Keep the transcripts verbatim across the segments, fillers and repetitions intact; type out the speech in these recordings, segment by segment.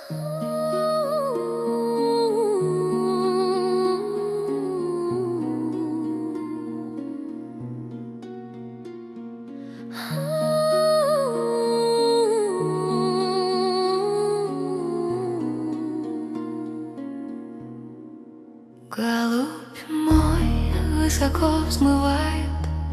Голубь мой высоко взмывает,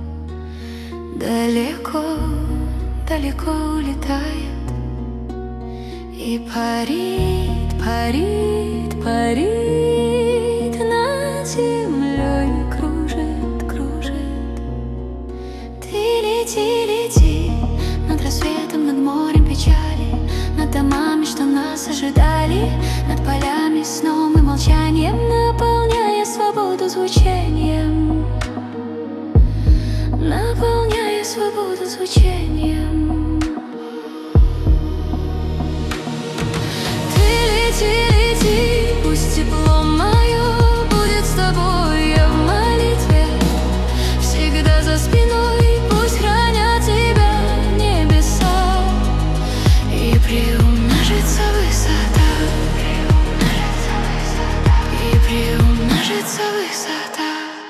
далеко, далеко улетает и парит, парит, парит над землей, кружит, кружит. Ты лети, лети над рассветом, над морем печали, над домами, что нас ожидали, над полями, сном и молчанием, наполняя свободу звучанием, наполняя свободу звучанием. Ты лети, лети, пусть тепло мое будет с тобой, я в молитве всегда за спиной, пусть хранят тебя небеса и приумножится высота, и приумножится высота.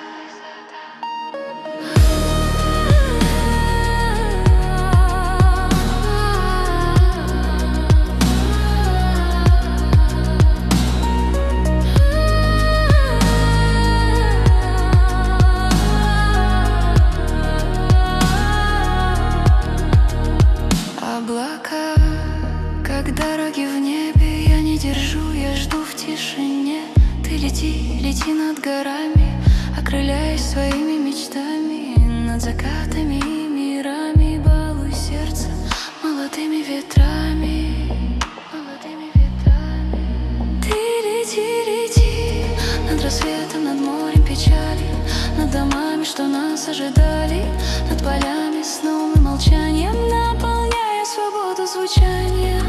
Облака, как дороги в небе, я не держу, я жду в тишине. Ты лети, лети над горами, окрыляясь своими мечтами, над закатами и мирами, балуй сердце молодыми ветрами, молодыми ветрами. Ты лети, лети над рассветом, над морем печали, над домами, что нас ожидали, над полями, сном и молчанием, наполняя свободу звучания,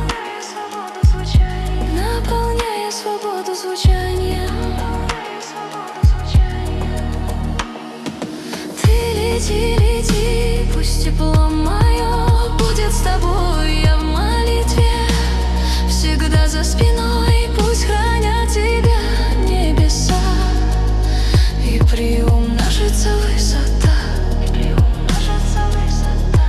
наполняя свободу звучания. Ты лети, лети, пусть тепло мое будет с тобой, я в молитве всегда за спиной, пусть хранят тебя небеса и приумножится высота, и приумножится высота.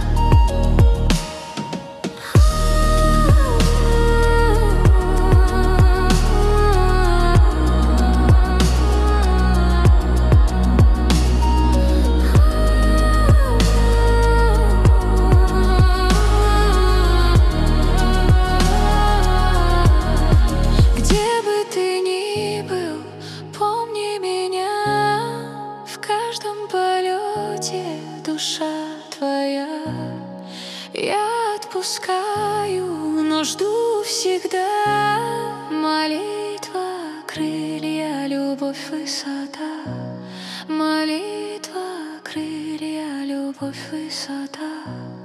Где бы ты ни был, помни меня, в каждом полете душа твоя. Я отпускаю, но жду всегда. Молитва, крылья, любовь, высота. Молитва, крылья, любовь, высота.